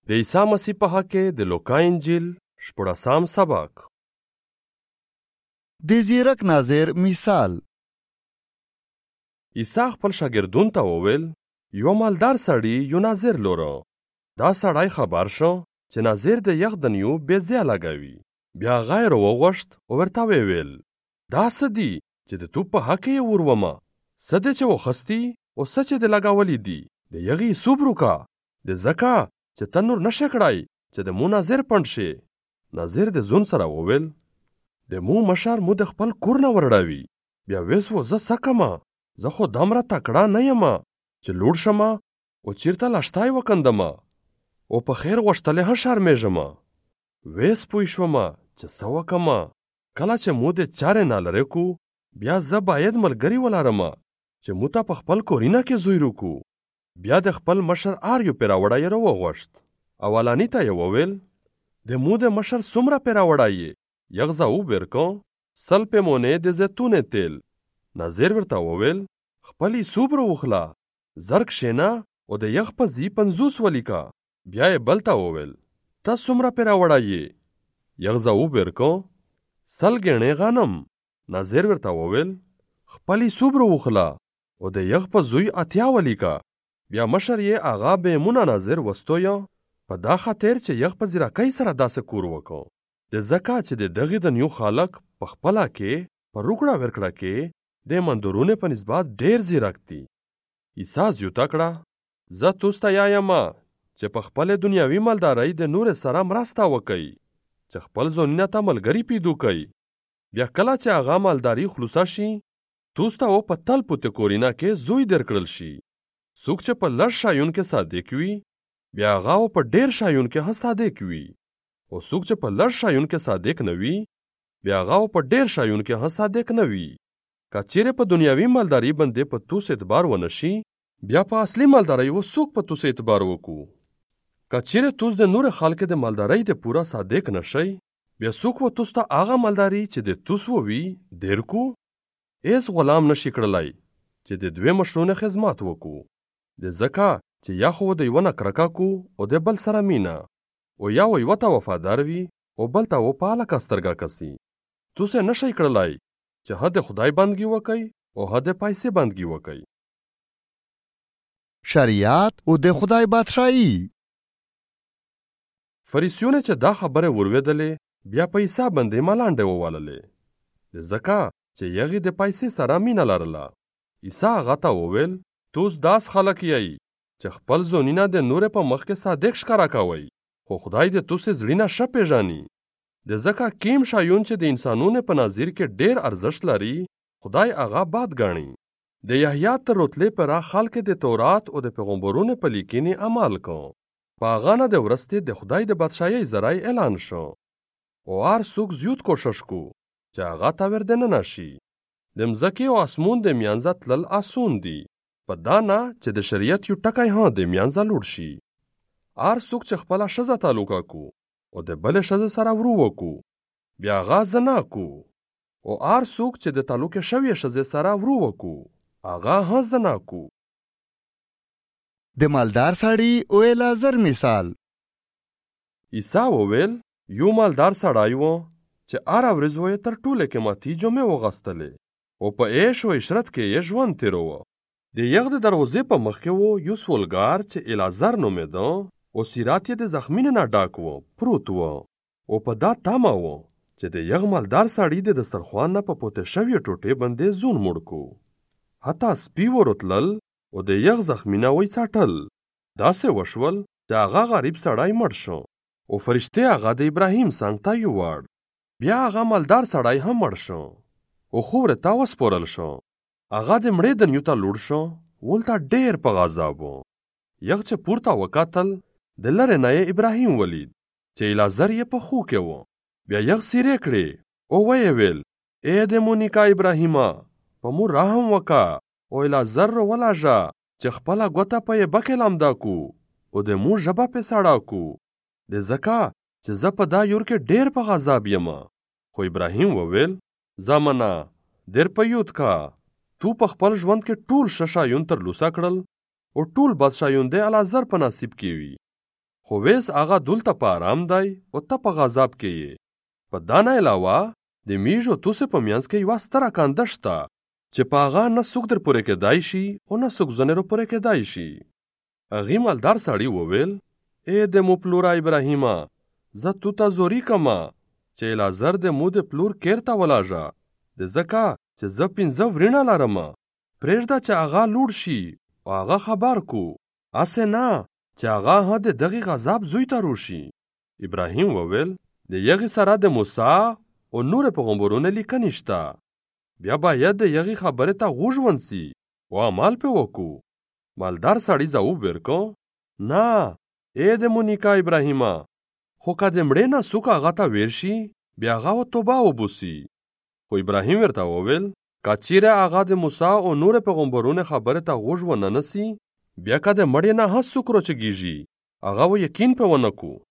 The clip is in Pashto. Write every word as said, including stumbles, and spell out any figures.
د عیسی مسیح په حق کې د لوقا انجیل شپږم سبق. د زیرک ناظر مثال. عیسی خپل شاګردون ته وویل یو مالدار سړي یو ناظر لوره. دا سړی خبر شو چې ناظر د یخ دنیو بې ځایه لګوي. بیا غیر وغوښت او ورته وویل دا څه دي چې د تو په حق یې ورومه؟ څه دی چې وخستی او څه چې د لګولی دي د یغې صبر وکړه د ځکه چې ته نور نشې کړی چې د مو ناظر پنډ شي. ناظر د زون سره وویل د مو مشر مو د خپل کور نه ورړوي. بیا ویس و زه څه کمه؟ زه خو دومره تکړه نه یم چې لوړ شمه او چیرته لشتای وکندمه او په خیر غوښتلی هم شرمېږمه. ویس پوه شومه چې څه وکمه. کله چې مو د چارې نه لرې کو بیا زه باید ملګري ولرمه چې مو ته په خپل کورینه کې زوی روکو. بیا د خپل مشر آریو پې راوړی یې راوغوښت. اولاني ته یې وویل د مو د مشر څومره پې راوړی یې؟ یغ زه وبېر کړ سل پیمونې د زیتونې تیل. ناظر ورته وویل خپلې سوبر وخله زر کښېنه او د یخ په ځي پنځوس ولیکه. بیا یې بل ته وویل ته څومره پې راوړی یې؟ یغ زه وبېر کړ سل ګېڼې غنم. ناظر ورته وویل خپلې سوبر وخله او د یغ په زوی اتیا ولیکه. بیا مشر یې آغا بیمونه ناظر وستویه په دا خاطر چې یغ په زیرکۍ سره داسې کور وکړ د ځکه چې د دغې دنیو خلک په خپله کې په روکړه ورکړه کې د مندرونې په نسبت ډېر زیرک دي. عیسی زیوته کړه زه توس ته یایم چې په خپلې دنیاوي مالدارۍ د نورې سره مرسته وکئ چې خپل ځانونه ته ملګري پیدا کئ. بیا کله چې هغه مالداري خلوصه شي توس ته و په تل پوتې کورینه کې زوی درکړل شي. څوک چې په لږ شایون کې صادق وي بیا هغه و په ډېر شایون کې هم صادق وي او څوک چې په لږ شایون کې صادق نه وي بیا هغه و په ډېر شایون کې هم صادق نه وي. که چیرې په دنیاوي مالداري باندې په توس اعتبار ونه شي بیا په اصلي مالدارۍ و څوک په توس اعتبار وکړو. که چیرې توس د نور خلک د مالدارۍ د پوره صادق نشئ بیا څوک و توس ته هغه مالداري چې د توس ووي دیر کو. هیڅ غلام نشي کړلی چې د دوی مشرونه خدمت وکړو د ځکه چې یا خو د یوه نه کرکه کو او د بل سره مینه او یا و یوه ته وفادار وي او بل ته و په هلکه سترګه کسي. توس یې نشئ کړلی چې ها د خدای بندګي وکئ او ها د پیسې بندګي وکئ. شریعت او د خدای بادشاهي. فریسیونه چې دا خبره ورودلې بیا په عیسی باندې ملانډې وواللې د ځکه چې یغې د پیسې سره مینه لرله. عیسی هغه ته وویل توس داس خلک یی چې خپل ځانونه د نورې په مخ کې صادق ښکاره کوئ خو خدای د توسې زړونه ښه پېژني. د ځکه کیم شایون چې د انسانونو په نظر کې ډېر ارزښت لري خدای هغه بد ګڼي. د یحیی تر رتلې پره خلک د تورات او د پیغمبرونو په لیکنې عمل کو. په هغه نه د ورستې د خدای د بادشاهۍ ذرای اعلان شو او هر څوک زیات کوشش کو چې هغه ته ور دننه شي. د مځکې او اسمون د میانځه تلل آسون دي په دا نه چې د شریعت یو ټکی هم د میانځه لوړ شي. هر څوک چې خپله ښځه تعلقه کو او د بلې ښځې سره ورو وکړو بیا هغه زنا کو او هر څوک چې د تعلقې شوې ښځې سره ورو وکړو هغه هم زنا کو. د مالدار سړي او لازر مثال. عیسی وویل یو مالدار سړی و چې هره ورځ و یې تر ټولې قیمتي جامې وغوښتلې او په عیش و عشرت کې یې ژوند تېروه. د یغ د دروازې په مخ کې و یو سولګار چې الازر نومېده او سیرات یې د زخمینو نه ډک و پروت و او په دا تمه و چې د یغ مالدار سړي د دسترخوان نه په پوتې شوې ټوټې باندې زون موړ کو. حتی سپي ورتلل او د یغ زخمینه وی څټل. داسې وشول چې هغه غریب سړی مړ شو او فرشتې هغه د ابراهیم څنګ ته یووړ. بیا هغه مالدار سړی هم مړ شو او خورې ته وسپارل شو. هغه د مړې دنیو ته لوړ شو ولته ډېر په غضب و. یغ چې پورته وکتل د لرې نه یې ابراهیم ولید چې الازر یې په خو کې و. بیا یغ څیرې کړې او ویې ویل ای د مو نیکه ابراهیمه په مو رحم وکړه او الازر ولږه چې خپله ګوته په یې بکې لمده کو او د مو ژبه پې سړه کو د ځکه چې زه په دا یور کې ډېر په غضب یم. خو ابراهیم وویل زه منه ډېر په یود کا تو په خپل ژوند کې ټول ښه شیان ترلاسه کړل او ټول بد شیان د الازر په نصیب کې وي خو ویس هغه دلته په آرام دی او ته په غضب کې یې. په دا نه علاوه د میژ او توسې په منځ کې یوه ستره کنده شته چې په هغه نه څوک در پورې کېدای شي او نه څوک ځنې را پورې کېدای شي. هغې مالدار سړي وویل ای د مو پلوره ابراهیمه، زه تو ته زوري کمه چې العازر د مو د پلور کیر ته ولاژه، د ځکه چې زه پنځه ورینه لرمه. پرېږده چې هغه لوړ شي او هغه خبر کو، هسې نه چې هغه هم د دغې غضب زوی ته روشي. ابراهیم وویل د یغې سره د موسی او نور پیغمبرونو لیکنې شته، بیا باید د یغې خبرې ته غوږ ونیسي او عمل پې وکړو. مالدار سړي ځواب ورکړ نه ای د مو نیکه ابراهیمه، خو که د مړې نه څوک هغه ته ویر شي بیا هغه توبه وباسي. خو ابراهیم ورته وویل که چیرې هغه د موسی او نور پیغمبرونو خبرې ته غوږ ونه نیسي، بیا که د مړې نه هم څوک راچګېږي هغه و یقین پې ونه کړو.